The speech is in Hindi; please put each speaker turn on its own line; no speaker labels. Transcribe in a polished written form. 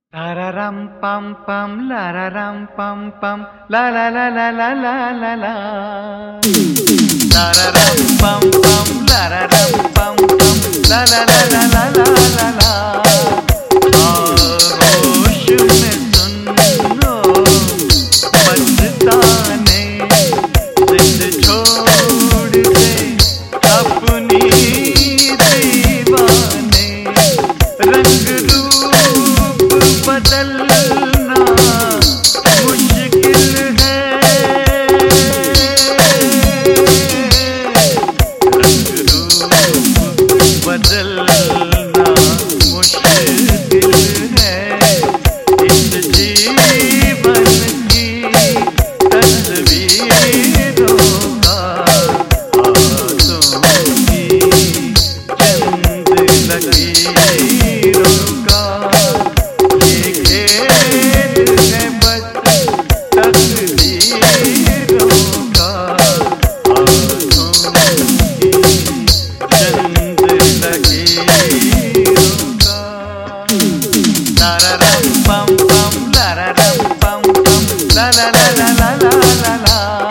Tararam pam pam, lararam pam pam, la la la la la la la la. Tararam pam pam, lararam pam pam, la la la la la la la la. आगोश में सुनो मस्ताने, जिद छोड़ दे अपनी दीवाने, रंग रूप बदलना मुश्किल है, रंग रूप बदलना मुश्किल है, इस जीवन की तस्वीरों का हाथों की चंद लकीरों का ये खेल है बस तकदीरों का, हाथों की चंद लकीरों का। Tararam pam pam, tararam pam pam, la la la la la la la la.